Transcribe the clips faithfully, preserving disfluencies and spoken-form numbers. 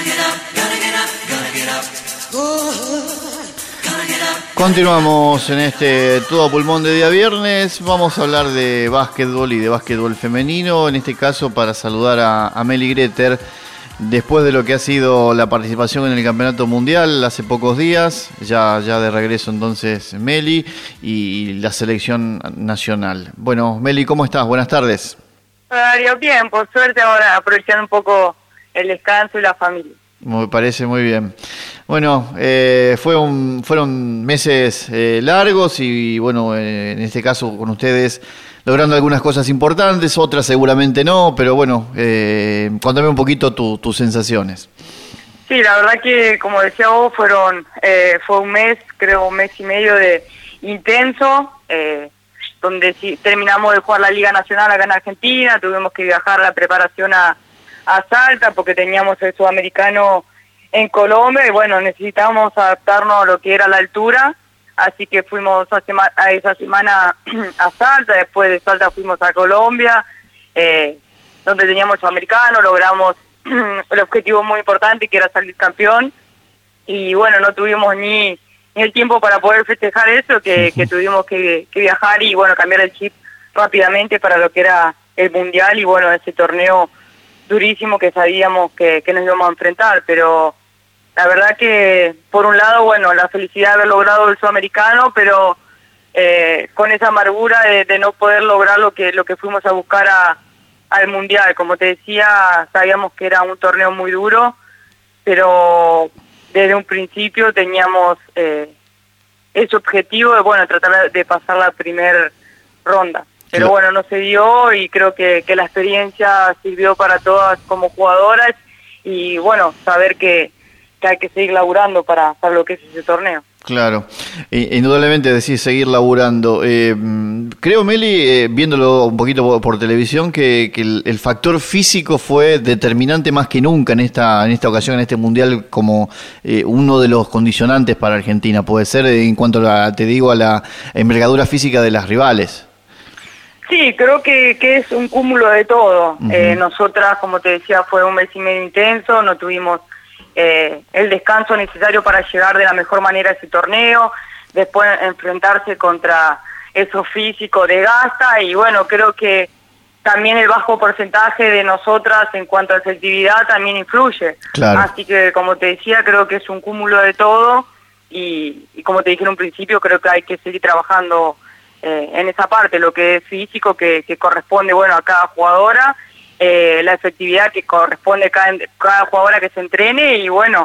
Continuamos en este Todo Pulmón de día viernes. Vamos a hablar de básquetbol y de básquetbol femenino. En este caso para saludar a, a Meli Greter después de lo que ha sido la participación en el Campeonato Mundial hace pocos días. Ya, ya de regreso entonces Meli y la selección nacional. Bueno, Meli, ¿cómo estás? Buenas tardes. Darío, bien, por suerte ahora aprovechando un poco el descanso y la familia. Me parece muy bien. Bueno, eh, fue un, fueron meses eh, largos y bueno, eh, en este caso con ustedes logrando algunas cosas importantes, otras seguramente no, pero bueno, eh, contame un poquito tu, tus sensaciones. Sí, la verdad que como decía vos, fueron eh, fue un mes, creo un mes y medio de intenso, eh, donde sí, terminamos de jugar la Liga Nacional acá en Argentina, tuvimos que viajar a la preparación a a Salta porque teníamos el sudamericano en Colombia y bueno, necesitábamos adaptarnos a lo que era la altura, así que fuimos a, sema a esa semana a Salta, después de Salta fuimos a Colombia, eh, donde teníamos el sudamericano, logramos el objetivo muy importante que era salir campeón y bueno, no tuvimos ni, ni el tiempo para poder festejar eso, que, que tuvimos que, que viajar y bueno, cambiar el chip rápidamente para lo que era el mundial y bueno, ese torneo durísimo que sabíamos que, que nos íbamos a enfrentar, pero la verdad que por un lado, bueno, la felicidad de haber logrado el sudamericano, pero eh, con esa amargura de, de no poder lograr lo que lo que fuimos a buscar a, al mundial. Como te decía, sabíamos que era un torneo muy duro, pero desde un principio teníamos eh, ese objetivo de, bueno, tratar de pasar la primera ronda. Pero bueno, no se dio y creo que, que la experiencia sirvió para todas como jugadoras y bueno, saber que, que hay que seguir laburando para, para lo que es ese torneo. Claro, indudablemente decís seguir laburando. Eh, creo, Meli, eh, viéndolo un poquito por, por televisión, que, que el, el factor físico fue determinante más que nunca en esta en esta ocasión, en este mundial, como eh, uno de los condicionantes para Argentina. Puede ser en cuanto a, la, te digo, a la envergadura física de las rivales. Sí, creo que, que es un cúmulo de todo. Uh-huh. eh, nosotras, como te decía, fue un mes y medio intenso, no tuvimos eh, el descanso necesario para llegar de la mejor manera a ese torneo, después enfrentarse contra esos físicos de gasta y bueno, creo que también el bajo porcentaje de nosotras en cuanto a efectividad también influye. Claro. Así que, como te decía, creo que es un cúmulo de todo y, y como te dije en un principio, creo que hay que seguir trabajando Eh, en esa parte, lo que es físico, que, que corresponde, bueno, a cada jugadora, eh, la efectividad que corresponde a cada, cada jugadora que se entrene y bueno,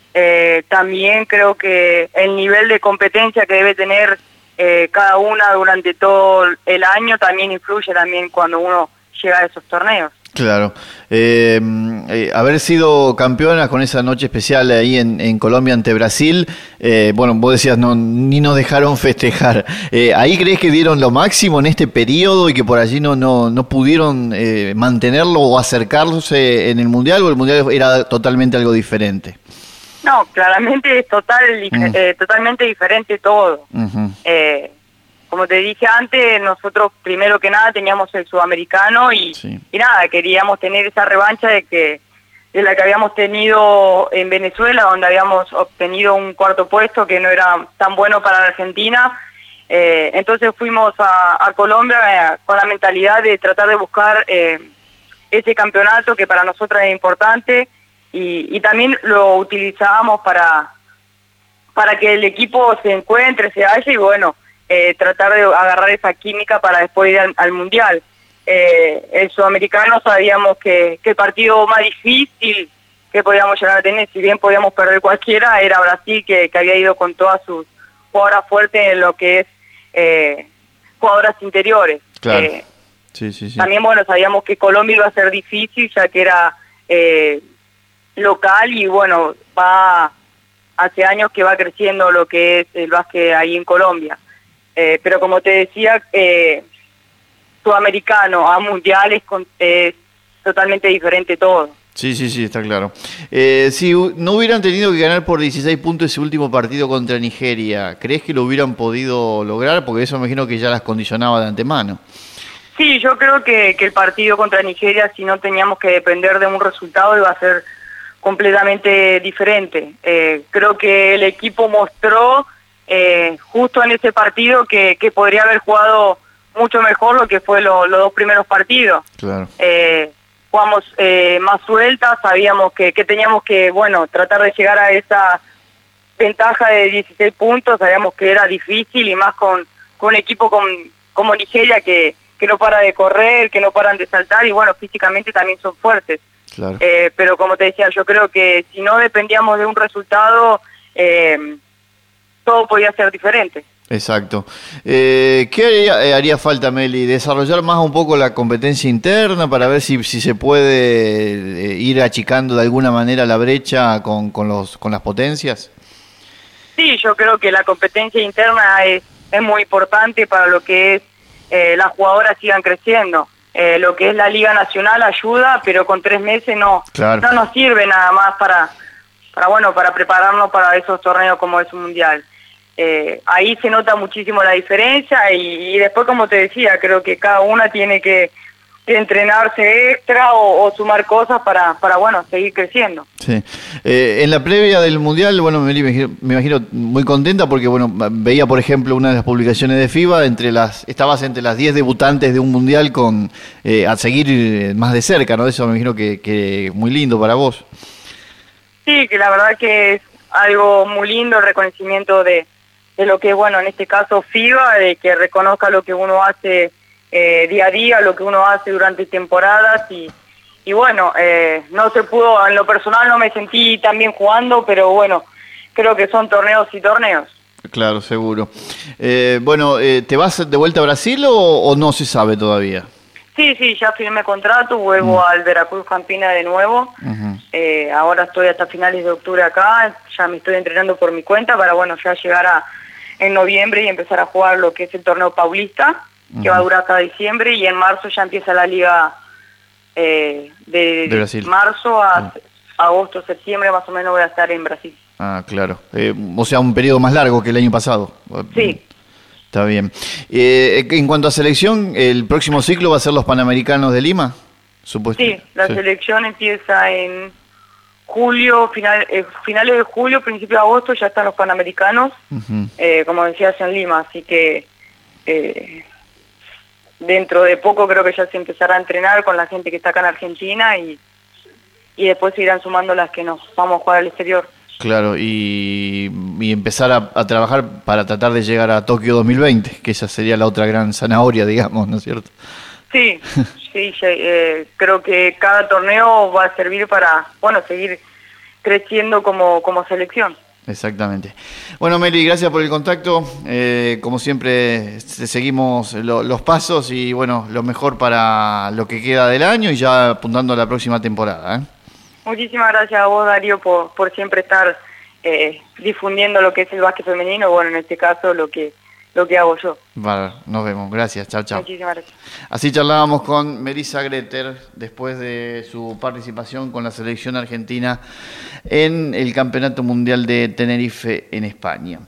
eh, también creo que el nivel de competencia que debe tener eh, cada una durante todo el año también influye también cuando uno llega a esos torneos. Claro. Eh, eh, haber sido campeonas con esa noche especial ahí en, en Colombia ante Brasil, eh, bueno, vos decías, no, ni nos dejaron festejar. Eh, ¿Ahí crees que dieron lo máximo en este periodo y que por allí no, no, no pudieron eh, mantenerlo o acercarse en el Mundial, o el Mundial era totalmente algo diferente? No, claramente es total, mm. eh, totalmente diferente todo. Uh-huh. Eh, Como te dije antes, nosotros primero que nada teníamos el sudamericano y, sí. y nada, queríamos tener esa revancha de que de la que habíamos tenido en Venezuela, donde habíamos obtenido un cuarto puesto que no era tan bueno para la Argentina. Eh, entonces fuimos a, a Colombia eh, con la mentalidad de tratar de buscar eh, ese campeonato que para nosotros es importante y, y también lo utilizábamos para, para que el equipo se encuentre, se haya y bueno, Eh, tratar de agarrar esa química para después ir al, al Mundial. Eh, el sudamericano sabíamos que, que el partido más difícil que podíamos llegar a tener, si bien podíamos perder cualquiera, era Brasil, que, que había ido con todas sus jugadoras fuertes en lo que es eh, jugadoras interiores. Claro. Eh, sí, sí, sí. También, bueno, sabíamos que Colombia iba a ser difícil, ya que era eh, local y, bueno, va hace años que va creciendo lo que es el básquet ahí en Colombia. Eh, pero como te decía, eh, sudamericano a mundiales es eh, totalmente diferente todo. Sí, sí, sí, está claro. Eh, si no hubieran tenido que ganar por dieciséis puntos ese último partido contra Nigeria, ¿crees que lo hubieran podido lograr? Porque eso me imagino que ya las condicionaba de antemano. Sí, yo creo que, que el partido contra Nigeria, si no teníamos que depender de un resultado, iba a ser completamente diferente. Eh, creo que el equipo mostró eh, justo en ese partido que, que podría haber jugado mucho mejor lo que fue lo, los dos primeros partidos. Claro. Eh, jugamos eh, más sueltas, sabíamos que, que teníamos que, bueno, tratar de llegar a esa ventaja de dieciséis puntos, sabíamos que era difícil y más con, con un equipo con, como Nigeria que, que no para de correr, que no paran de saltar y bueno, físicamente también son fuertes. Claro. Eh, pero como te decía, yo creo que si no dependíamos de un resultado, eh, todo podía ser diferente. Exacto. Eh, ¿Qué haría, eh, haría falta, Meli? ¿Desarrollar más un poco la competencia interna para ver si, si se puede eh, ir achicando de alguna manera la brecha con, con, los, con las potencias? Sí, yo creo que la competencia interna es, es muy importante para lo que es eh, las jugadoras sigan creciendo. Eh, lo que es la Liga Nacional ayuda, pero con tres meses no, claro. no nos sirve nada más para, para, bueno, para prepararnos para esos torneos como es un mundial. Eh, ahí se nota muchísimo la diferencia y, y después, como te decía, creo que cada una tiene que, que entrenarse extra o, o sumar cosas para, para, bueno, seguir creciendo. Sí. Eh, en la previa del Mundial, bueno, me, me imagino muy contenta porque, bueno, veía, por ejemplo, una de las publicaciones de FIBA, entre las, estabas entre las diez debutantes de un Mundial con eh, a seguir más de cerca, ¿no? Eso me imagino que, que muy lindo para vos. Sí, que la verdad que es algo muy lindo, el reconocimiento de de lo que es, bueno, en este caso FIBA, de que reconozca lo que uno hace eh, día a día, lo que uno hace durante temporadas y, y bueno, eh, no se pudo, en lo personal no me sentí tan bien jugando, pero bueno, creo que son torneos y torneos. Claro, seguro. Eh, bueno, eh, ¿te vas de vuelta a Brasil o, o no se sabe todavía? Sí, sí, ya firmé contrato, vuelvo mm. al Veracruz Campina de nuevo. Uh-huh. eh, ahora estoy hasta finales de octubre acá, ya me estoy entrenando por mi cuenta para, bueno, ya llegar a en noviembre y empezar a jugar lo que es el torneo paulista, uh-huh. que va a durar hasta diciembre, y en marzo ya empieza la liga eh, de, de Brasil. Marzo a uh-huh. agosto, septiembre más o menos voy a estar en Brasil. Ah, claro. Eh, o sea, un periodo más largo que el año pasado. Sí. Está bien. Eh, en cuanto a selección, ¿el próximo ciclo va a ser los Panamericanos de Lima? Supuesto. Sí, la sí. selección empieza en julio, final, eh, finales de julio, principio de agosto ya están los Panamericanos, uh-huh. eh, como decías, en Lima, así que eh, dentro de poco creo que ya se empezará a entrenar con la gente que está acá en Argentina y, y después se irán sumando las que nos vamos a jugar al exterior. Claro, y, y empezar a, a trabajar para tratar de llegar a Tokio dos mil veinte, que esa sería la otra gran zanahoria, digamos, ¿no es cierto? Sí, sí, eh, creo que cada torneo va a servir para, bueno, seguir creciendo como, como selección. Exactamente. Bueno, Meli, gracias por el contacto. Eh, como siempre, seguimos lo, los pasos y, bueno, lo mejor para lo que queda del año y ya apuntando a la próxima temporada, ¿eh? Muchísimas gracias a vos, Darío, por, por siempre estar eh, difundiendo lo que es el básquet femenino, bueno, en este caso lo que lo que hago yo. Vale, nos vemos. Gracias. Chao, chao. Muchísimas gracias. Así charlábamos con Melissa Greter después de su participación con la selección argentina en el Campeonato Mundial de Tenerife en España.